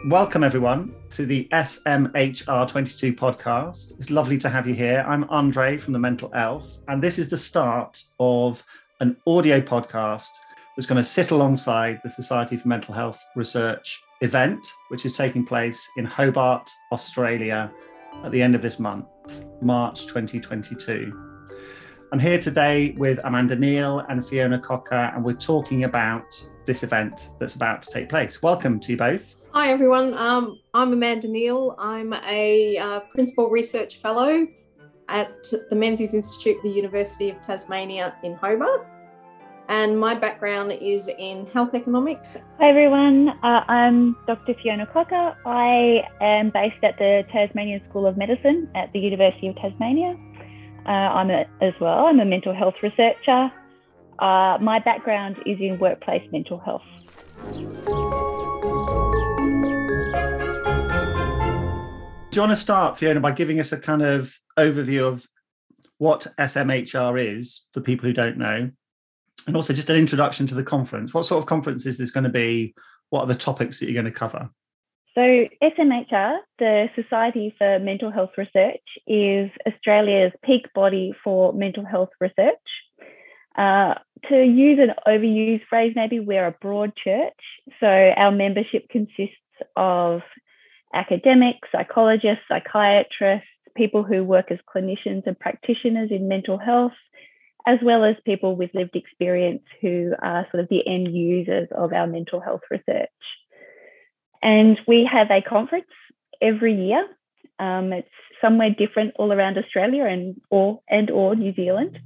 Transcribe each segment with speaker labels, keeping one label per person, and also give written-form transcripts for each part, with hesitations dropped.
Speaker 1: Welcome everyone to the SMHR22 podcast. It's lovely to have you here. I'm Andre from the Mental Elf, and this is the start of an audio podcast that's going to sit alongside the Society for Mental Health Research event, which is taking place in Hobart, Australia at the end of this month, March 2022. I'm here today with Amanda Neal and Fiona Cocker, and we're talking about this event that's about to take place. Welcome to you both.
Speaker 2: Hi everyone, I'm Amanda Neal. I'm a Principal Research Fellow at the Menzies Institute at the University of Tasmania in Hobart. And my background is in health economics.
Speaker 3: Hi everyone, I'm Dr. Fiona Cocker. I am based at the Tasmanian School of Medicine at the University of Tasmania. I'm a mental health researcher. My background is in workplace mental health.
Speaker 1: Do you want to start, Fiona, by giving us a kind of overview of what SMHR is for people who don't know, and also just an introduction to the conference? What sort of conference is this going to be? What are the topics that you're going to cover?
Speaker 3: So SMHR, the Society for Mental Health Research, is Australia's peak body for mental health research. To use an overused phrase, maybe we're a broad church. So our membership consists of academics, psychologists, psychiatrists, people who work as clinicians and practitioners in mental health, as well as people with lived experience who are sort of the end users of our mental health research. And we have a conference every year. It's somewhere different all around Australia and or New Zealand.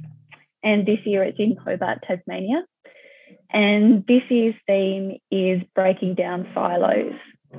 Speaker 3: And this year it's in Hobart, Tasmania. And this year's theme is breaking down silos.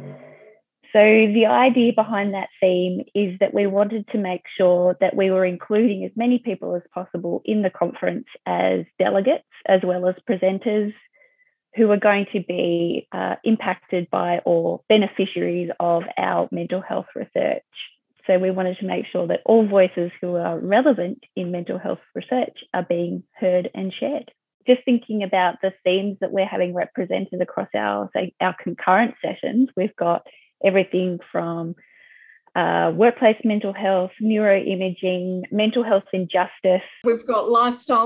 Speaker 3: So the idea behind that theme is that we wanted to make sure that we were including as many people as possible in the conference as delegates, as well as presenters who are going to be impacted by or beneficiaries of our mental health research. So we wanted to make sure that all voices who are relevant in mental health research are being heard and shared. Just thinking about the themes that we're having represented across our concurrent sessions, we've got everything from workplace mental health, neuroimaging, mental health injustice.
Speaker 2: We've got lifestyle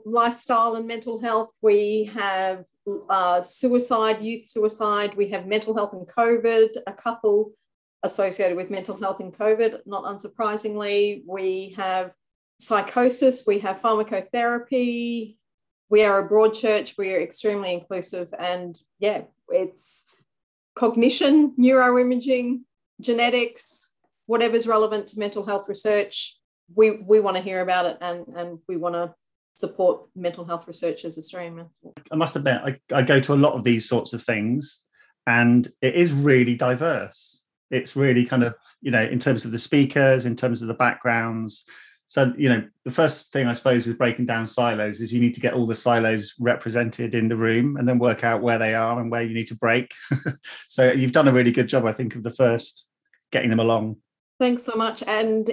Speaker 2: and mental health. We have suicide, youth suicide. We have mental health and COVID, a couple associated with mental health and COVID, not unsurprisingly. We have psychosis, we have pharmacotherapy. We are a broad church, we are extremely inclusive, and it's cognition, neuroimaging, genetics, whatever's relevant to mental health research. We want to hear about it, and we want to support mental health research as Australian.
Speaker 1: I must admit, I go to a lot of these sorts of things, and it is really diverse. It's really kind of, in terms of the speakers, in terms of the backgrounds. So, the first thing I suppose with breaking down silos is you need to get all the silos represented in the room and then work out where they are and where you need to break. So you've done a really good job, I think, of the first getting them along.
Speaker 2: Thanks so much. And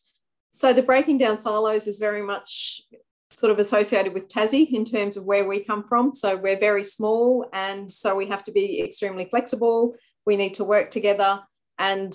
Speaker 2: so the breaking down silos is very much sort of associated with Tassie in terms of where we come from. So we're very small, and so we have to be extremely flexible. We need to work together. And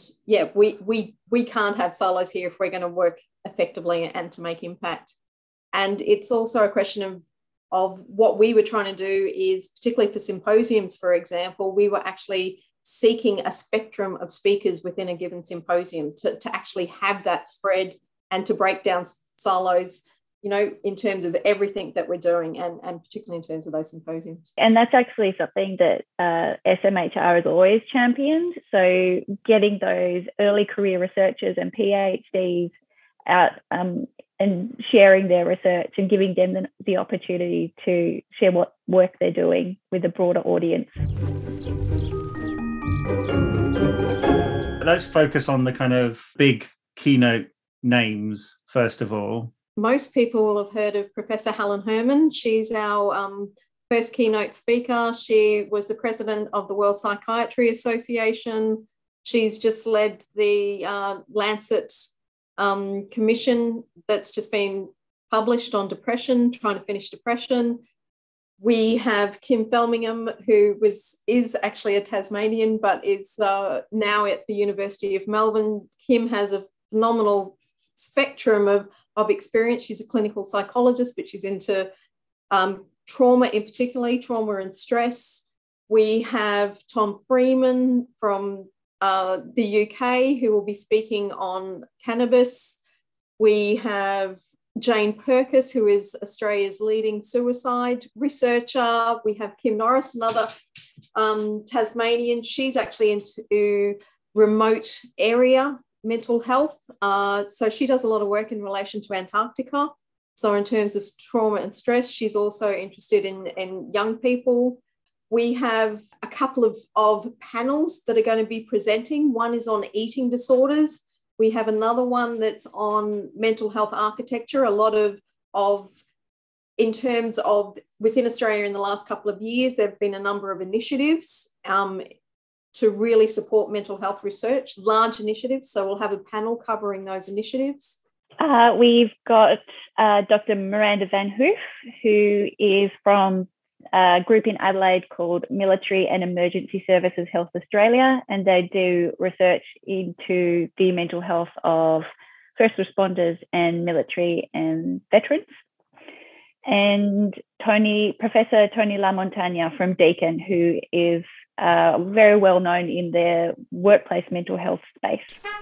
Speaker 2: we can't have silos here if we're going to work effectively and to make impact. And it's also a question of what we were trying to do is, particularly for symposiums, for example, we were actually seeking a spectrum of speakers within a given symposium to actually have that spread and to break down silos, in terms of everything that we're doing, and particularly in terms of those symposiums.
Speaker 3: And that's actually something that SMHR has always championed. So getting those early career researchers and PhDs out and sharing their research and giving them the opportunity to share what work they're doing with a broader audience.
Speaker 1: Let's focus on the kind of big keynote names, first of all.
Speaker 2: Most people will have heard of Professor Helen Herman. She's our first keynote speaker. She was the president of the World Psychiatry Association. She's just led the Lancet commission that's just been published on depression, trying to finish depression. We have Kim Felmingham, who is actually a Tasmanian, but is now at the University of Melbourne. Kim has a phenomenal spectrum of experience. She's a clinical psychologist, but she's into trauma, in particularly trauma and stress. We have Tom Freeman from the UK, who will be speaking on cannabis. We have Jane Purkis, who is Australia's leading suicide researcher. We have Kim Norris, another Tasmanian. She's actually into remote area mental health. So she does a lot of work in relation to Antarctica. So in terms of trauma and stress, she's also interested in young people. We have a couple of panels that are going to be presenting. One is on eating disorders. We have another one that's on mental health architecture. A lot of in terms of within Australia in the last couple of years, there have been a number of initiatives to really support mental health research, large initiatives. So we'll have a panel covering those initiatives.
Speaker 3: We've got Dr. Miranda Van Hoof, who is from a group in Adelaide called Military and Emergency Services Health Australia, and they do research into the mental health of first responders and military and veterans. And Professor Tony LaMontagne from Deakin, who is very well known in their workplace mental health space.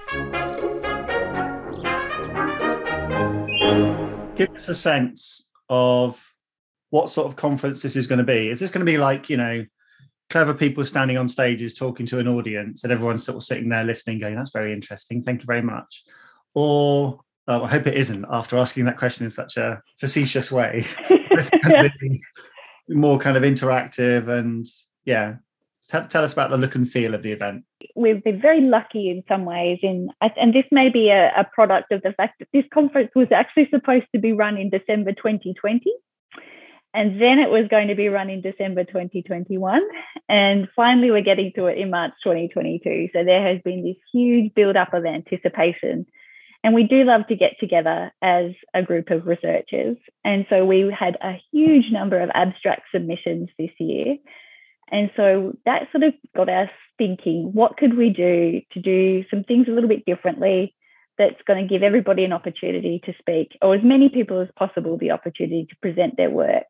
Speaker 1: Give us a sense of what sort of conference this is going to be. Is this going to be like, clever people standing on stages talking to an audience and everyone's sort of sitting there listening, going, that's very interesting, thank you very much? Or, I hope it isn't, after asking that question in such a facetious way. It's going to be more kind of interactive and, tell us about the look and feel of the event.
Speaker 3: We've been very lucky in some ways, and this may be a product of the fact that this conference was actually supposed to be run in December 2020. And then it was going to be run in December 2021. And finally, we're getting to it in March 2022. So there has been this huge build-up of anticipation. And we do love to get together as a group of researchers. And so we had a huge number of abstract submissions this year. And so that sort of got us thinking, what could we do to do some things a little bit differently that's going to give everybody an opportunity to speak, or as many people as possible the opportunity to present their work.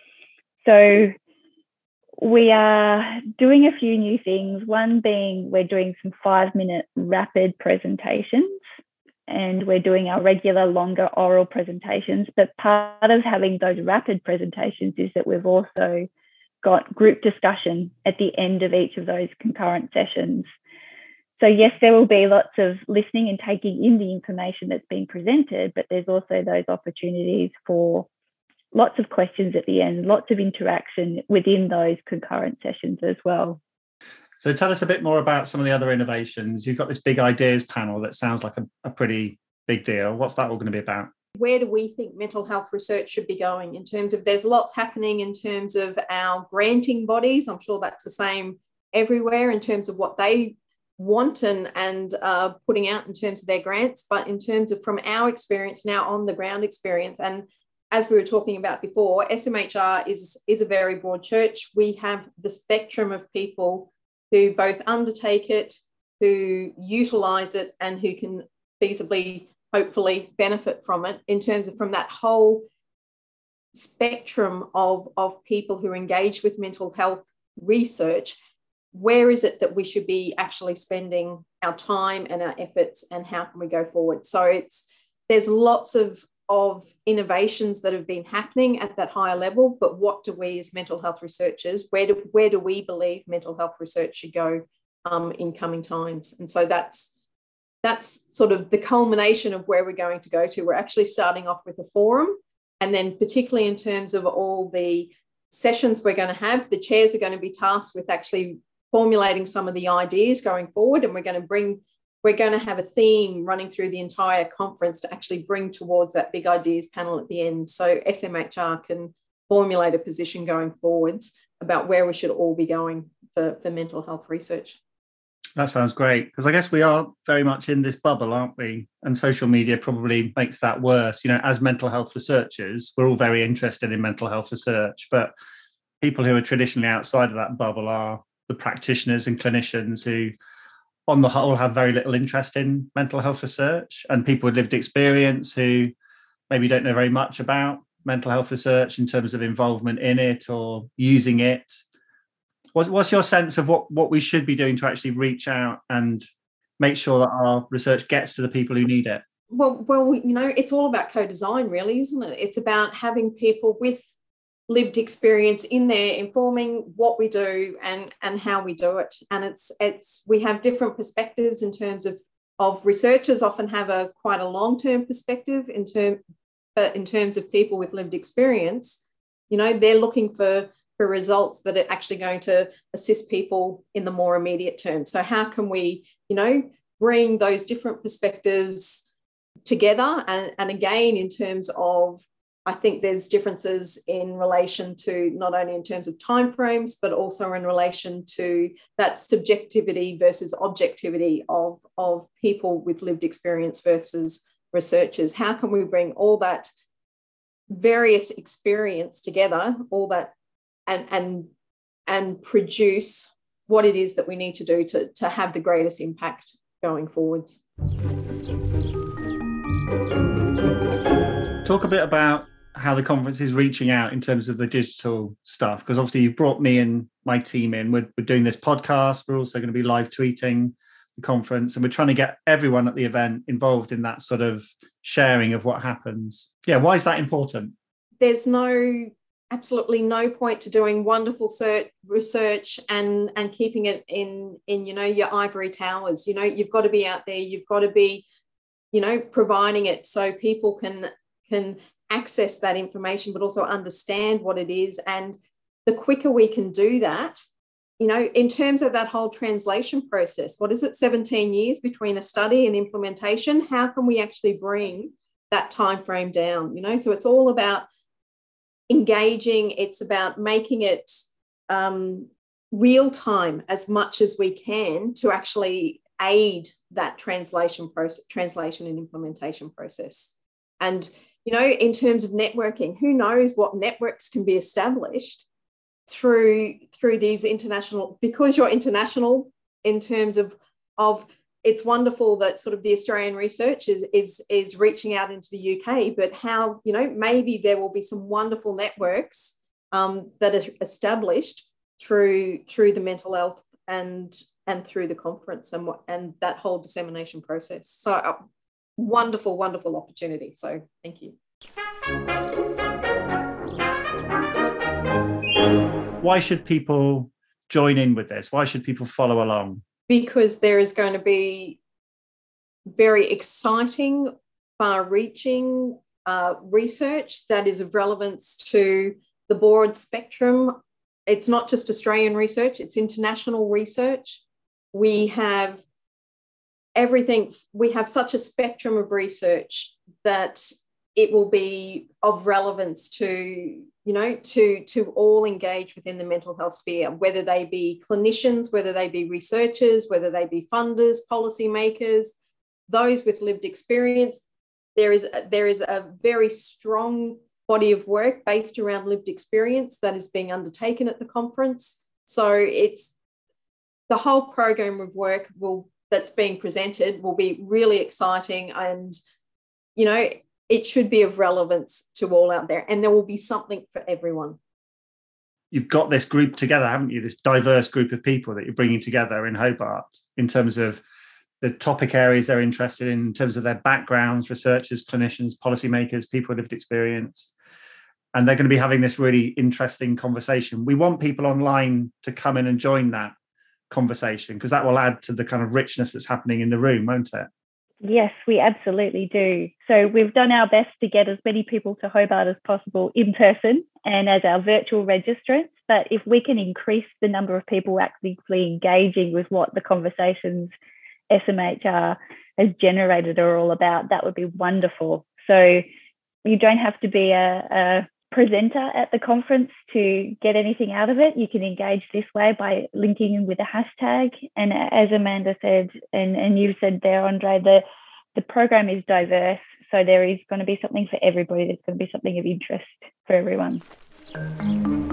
Speaker 3: So we are doing a few new things, one being we're doing some 5-minute rapid presentations, and we're doing our regular longer oral presentations. But part of having those rapid presentations is that we've also got group discussion at the end of each of those concurrent sessions. So yes, there will be lots of listening and taking in the information that's being presented, but there's also those opportunities for lots of questions at the end, lots of interaction within those concurrent sessions as well.
Speaker 1: So tell us a bit more about some of the other innovations. You've got this big ideas panel that sounds like a pretty big deal. What's that all going to be about?
Speaker 2: Where do we think mental health research should be going in terms of, there's lots happening in terms of our granting bodies. I'm sure that's the same everywhere in terms of what they want and putting out in terms of their grants, but in terms of from our experience now, on the ground experience, and as we were talking about before, SMHR is a very broad church. We have the spectrum of people who both undertake it, who utilise it, and who can feasibly, hopefully, benefit from it in terms of from that whole spectrum of people who engage with mental health research. Where is it that we should be actually spending our time and our efforts, and how can we go forward? So there's lots of innovations that have been happening at that higher level, but what do we as mental health researchers, where do we believe mental health research should go in coming times? And so that's sort of the culmination of where we're going to go to. We're actually starting off with a forum, and then particularly in terms of all the sessions we're going to have, the chairs are going to be tasked with actually formulating some of the ideas going forward, and we're going to have a theme running through the entire conference to actually bring towards that big ideas panel at the end. So SMHR can formulate a position going forwards about where we should all be going for mental health research.
Speaker 1: That sounds great, because I guess we are very much in this bubble, aren't we? And social media probably makes that worse. As mental health researchers, we're all very interested in mental health research, but people who are traditionally outside of that bubble are the practitioners and clinicians who, on the whole, have very little interest in mental health research, and people with lived experience who maybe don't know very much about mental health research in terms of involvement in it or using it. What's your sense of what we should be doing to actually reach out and make sure that our research gets to the people who need it?
Speaker 2: Well, it's all about co-design, really, isn't it? It's about having people with lived experience in there informing what we do and how we do it. And it's we have different perspectives in terms of researchers often have quite a long-term perspective but in terms of people with lived experience, they're looking for results that are actually going to assist people in the more immediate term. So how can we, bring those different perspectives together? And again, in terms of, I think there's differences in relation to not only in terms of timeframes, but also in relation to that subjectivity versus objectivity of people with lived experience versus researchers. How can we bring all that various experience together, all that, and produce what it is that we need to do to have the greatest impact going forwards?
Speaker 1: Talk a bit about how the conference is reaching out in terms of the digital stuff, because obviously you've brought me and my team in. We're doing this podcast. We're also going to be live tweeting the conference, and we're trying to get everyone at the event involved in that sort of sharing of what happens. Yeah, why is that important?
Speaker 2: There's absolutely no point to doing wonderful research and keeping it in your ivory towers. You've got to be out there. You've got to be providing it so people can access that information, but also understand what it is. And the quicker we can do that, in terms of that whole translation process, what is it, 17 years between a study and implementation? How can we actually bring that time frame down? So it's all about engaging. It's about making it real time as much as we can to actually aid that translation and implementation process. And in terms of networking, who knows what networks can be established through these international, because you're international in terms of it's wonderful that sort of the Australian research is reaching out into the UK, but how, maybe there will be some wonderful networks that are established through the mental health and through the conference and that whole dissemination process. So wonderful, wonderful opportunity. So thank you.
Speaker 1: Why should people join in with this? Why should people follow along?
Speaker 2: Because there is going to be very exciting, far-reaching research that is of relevance to the broad spectrum. It's not just Australian research, it's international research. We have everything. We have such a spectrum of research that it will be of relevance to all engaged within the mental health sphere, whether they be clinicians, whether they be researchers, whether they be funders, policymakers, those with lived experience. There is a very strong body of work based around lived experience that is being undertaken at the conference. So it's the whole program of work that's being presented will be really exciting, and it should be of relevance to all out there, and there will be something for everyone.
Speaker 1: You've got this group together, haven't you? This diverse group of people that you're bringing together in Hobart in terms of the topic areas they're interested in terms of their backgrounds, researchers, clinicians, policymakers, people with lived experience. And they're going to be having this really interesting conversation. We want people online to come in and join that conversation, because that will add to the kind of richness that's happening in the room, won't it?
Speaker 3: Yes, we absolutely do. So we've done our best to get as many people to Hobart as possible in person and as our virtual registrants. But if we can increase the number of people actively engaging with what the conversations SMHR has generated are all about, that would be wonderful. So you don't have to be a presenter at the conference to get anything out of it. You can engage this way by linking in with a hashtag. And as Amanda said, and you said there, Andre, the program is diverse. So there is going to be something for everybody. There's going to be something of interest for everyone.